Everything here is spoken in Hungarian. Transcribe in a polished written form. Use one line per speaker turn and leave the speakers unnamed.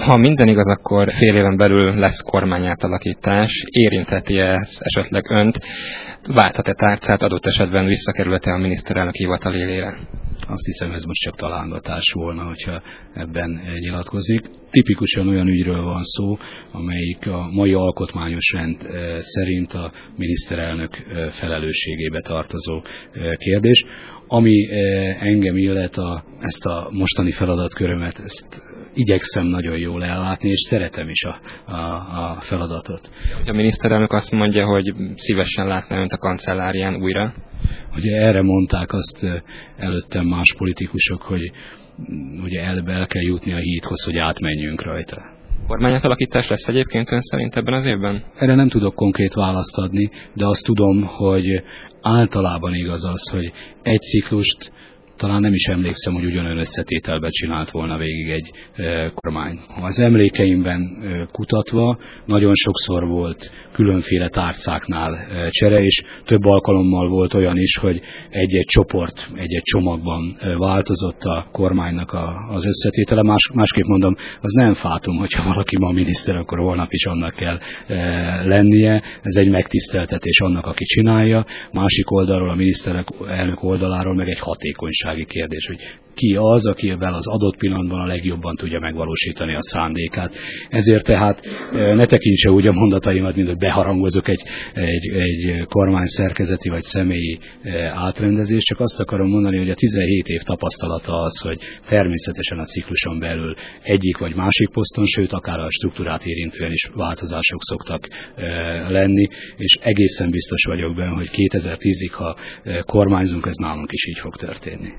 Ha minden igaz, akkor fél éven belül lesz kormányátalakítás. Érintheti ez esetleg önt? Válthat-e tárcát, adott esetben visszakerülhet-e a miniszterelnök hivatal élére?
Azt hiszem, ez most csak találgatás volna, hogyha ebben nyilatkozik. Tipikusan olyan ügyről van szó, amelyik a mai alkotmányos rend szerint a miniszterelnök felelősségébe tartozó kérdés. Ami engem illet, ezt a mostani feladatkörömet, ezt igyekszem nagyon jól ellátni, és szeretem is a feladatot.
A miniszterelnök azt mondja, hogy szívesen látna önt a kancellárián újra.
Ugye erre mondták azt előttem más politikusok, hogy ugye el kell jutni a hídhoz, hogy átmenjünk rajta.
Kormányátalakítás lesz egyébként ön szerint ebben az évben?
Erre nem tudok konkrét választ adni, de azt tudom, hogy általában igaz az, hogy egy ciklust talán nem is emlékszem, hogy ugyanolyan összetételben csinált volna végig egy kormány. Az emlékeimben kutatva nagyon sokszor volt különféle tárcáknál csere, és több alkalommal volt olyan is, hogy egy-egy csoport, egy-egy csomagban változott a kormánynak az összetétele. Másképp mondom, az nem fátum, hogyha valaki ma miniszter, akkor holnap is annak kell lennie. Ez egy megtiszteltetés annak, aki csinálja. Másik oldalról, a miniszterelnök oldaláról meg egy hatékonysági kérdés, hogy ki az, akivel az adott pillanatban a legjobban tudja megvalósítani a szándékát. Ezért tehát ne tekintse úgy a mondataimat, mint hogy beharangozok egy kormány szerkezeti vagy személyi átrendezést, csak azt akarom mondani, hogy a 17 év tapasztalata az, hogy természetesen a cikluson belül egyik vagy másik poszton, sőt akár a struktúrát érintően is változások szoktak lenni, és egészen biztos vagyok benne, hogy 2010-ig, ha kormányzunk, ez nálunk is így fog történni.